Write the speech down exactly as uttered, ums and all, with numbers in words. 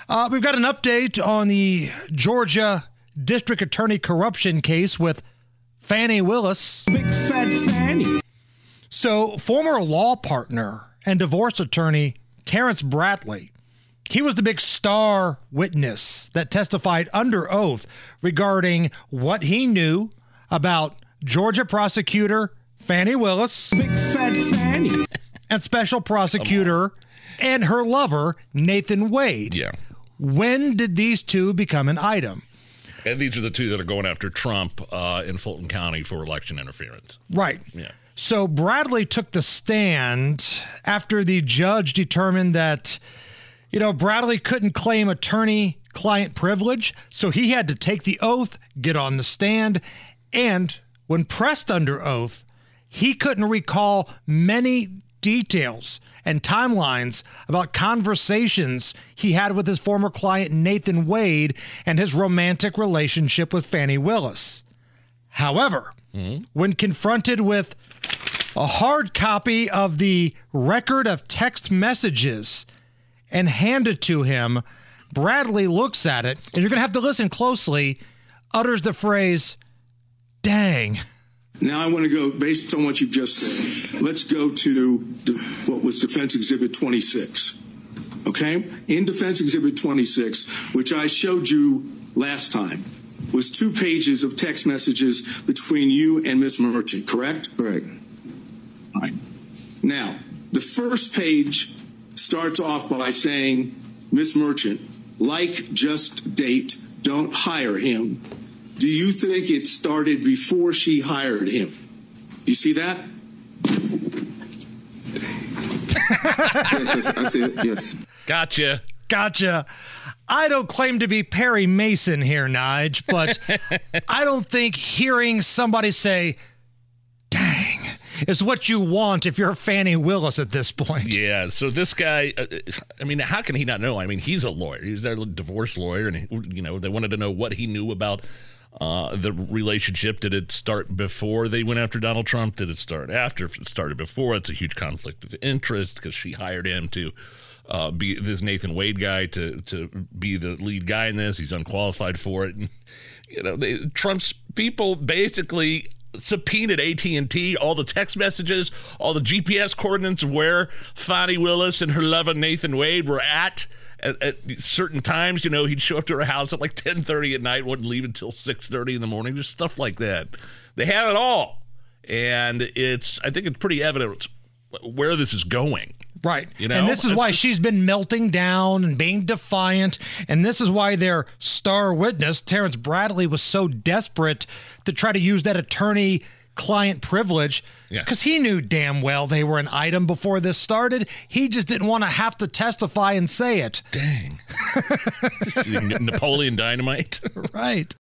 Uh, we've got an update on the Georgia District Attorney corruption case with Fani Willis. Big fat Fanny. So, former law partner and divorce attorney Terrence Bradley, he was the big star witness that testified under oath regarding what he knew about Georgia prosecutor Fani Willis, Big fat Fanny, and special prosecutor and her lover Nathan Wade. Yeah. When did these two become an item? And these are the two that are going after Trump uh, in Fulton County for election interference. Right. Yeah. So Bradley took the stand after the judge determined that, you know, Bradley couldn't claim attorney-client privilege, so he had to take the oath, get on the stand, and when pressed under oath, he couldn't recall many details and timelines about conversations he had with his former client Nathan Wade and his romantic relationship with Fani Willis. However, mm-hmm. when confronted with a hard copy of the record of text messages and handed to him, Bradley looks at it, and you're going to have to listen closely, utters the phrase, "Dang." Now I want to go, based on what you've just said, let's go to what was Defense Exhibit twenty-six. Okay? In Defense Exhibit twenty-six, which I showed you last time, was two pages of text messages between you and Miss Merchant, correct? Correct. All right. Now, the first page starts off by saying, Miss Merchant, like, just date, don't hire him. Do you think it started before she hired him? You see that? yes, yes, I see it. Yes. Gotcha. Gotcha. I don't claim to be Perry Mason here, Nige, but I don't think hearing somebody say, "Dang," is what you want if you're Fani Willis at this point. Yeah, so this guy, uh, I mean, how can he not know? I mean, he's a lawyer. He's their divorce lawyer, and, you know, they wanted to know what he knew about uh, the relationship. Did it start before they went after Donald Trump? Did it start after? If it started before, it's a huge conflict of interest because she hired him to uh, be this Nathan Wade guy to to be the lead guy in this. He's unqualified for it. And, you know, they, Trump's people basically subpoenaed A T and T, all the text messages, all the G P S coordinates of where Fani Willis and her lover Nathan Wade were at, at at certain times. You know, he'd show up to her house at like ten thirty at night, wouldn't leave until six thirty in the morning, just stuff like that. They have it all. And it's, I think it's pretty evident where this is going. Right. You know? And this is It's why just- she's been melting down and being defiant. And this is why their star witness, Terrence Bradley, was so desperate to try to use that attorney-client privilege Yeah. because he knew damn well they were an item before this started. He just didn't want to have to testify and say it. Dang. Napoleon Dynamite. Right.